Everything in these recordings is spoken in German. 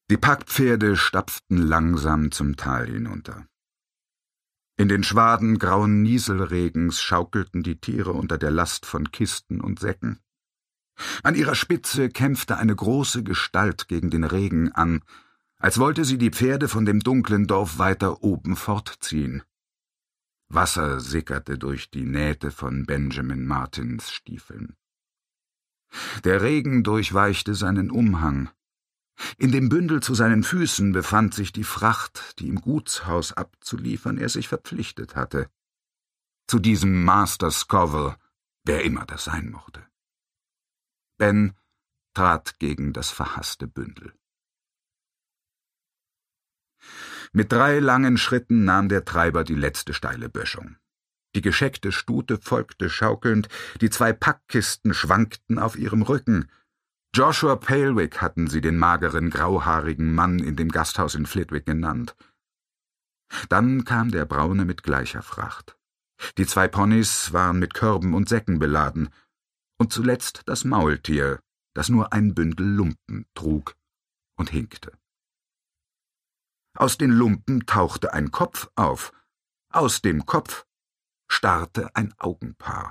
Die Packpferde stapften langsam zum Tal hinunter. In den Schwaden grauen Nieselregens schaukelten die Tiere unter der Last von Kisten und Säcken. An ihrer Spitze kämpfte eine große Gestalt gegen den Regen an, als wollte sie die Pferde von dem dunklen Dorf weiter oben fortziehen. Wasser sickerte durch die Nähte von Benjamin Martins Stiefeln. Der Regen durchweichte seinen Umhang. In dem Bündel zu seinen Füßen befand sich die Fracht, die im Gutshaus abzuliefern er sich verpflichtet hatte. Zu diesem Master Scoville, wer immer das sein mochte. Ben trat gegen das verhasste Bündel. Mit 3 langen Schritten nahm der Treiber die letzte steile Böschung. Die gescheckte Stute folgte schaukelnd, die 2 Packkisten schwankten auf ihrem Rücken. Joshua Palewick hatten sie den mageren, grauhaarigen Mann in dem Gasthaus in Flitwick genannt. Dann kam der Braune mit gleicher Fracht. Die 2 Ponys waren mit Körben und Säcken beladen. Und zuletzt das Maultier, das nur ein Bündel Lumpen trug und hinkte. Aus den Lumpen tauchte ein Kopf auf. Aus dem Kopf starrte ein Augenpaar.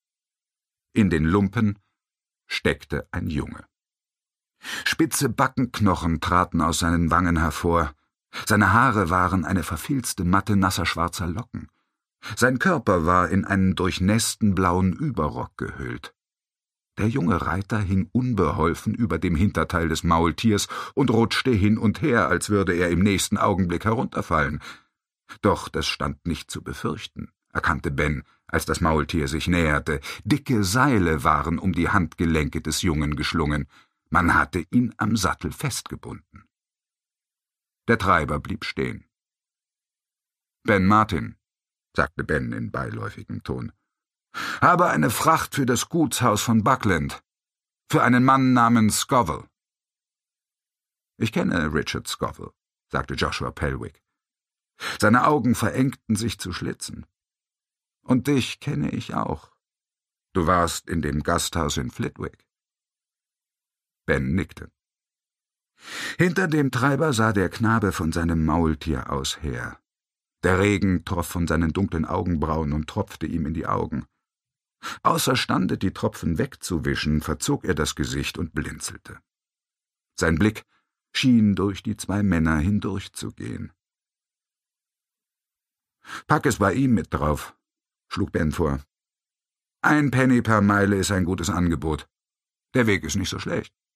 In den Lumpen steckte ein Junge. Spitze Backenknochen traten aus seinen Wangen hervor. Seine Haare waren eine verfilzte Matte nasser schwarzer Locken. Sein Körper war in einen durchnässten blauen Überrock gehüllt. Der junge Reiter hing unbeholfen über dem Hinterteil des Maultiers und rutschte hin und her, als würde er im nächsten Augenblick herunterfallen. Doch das stand nicht zu befürchten, erkannte Ben, als das Maultier sich näherte. Dicke Seile waren um die Handgelenke des Jungen geschlungen. Man hatte ihn am Sattel festgebunden. Der Treiber blieb stehen. »Ben Martin«, sagte Ben in beiläufigem Ton, »habe eine Fracht für das Gutshaus von Buckland, für einen Mann namens Scoville.« »Ich kenne Richard Scoville«, sagte Joshua Palewick. Seine Augen verengten sich zu Schlitzen. »Und dich kenne ich auch. Du warst in dem Gasthaus in Flitwick.« Ben nickte. Hinter dem Treiber sah der Knabe von seinem Maultier aus her. Der Regen troff von seinen dunklen Augenbrauen und tropfte ihm in die Augen. Außerstande, die Tropfen wegzuwischen, verzog er das Gesicht und blinzelte. Sein Blick schien durch die 2 Männer hindurchzugehen. »Pack es bei ihm mit drauf«, schlug Ben vor. »1 Penny per Meile ist ein gutes Angebot. Der Weg ist nicht so schlecht.«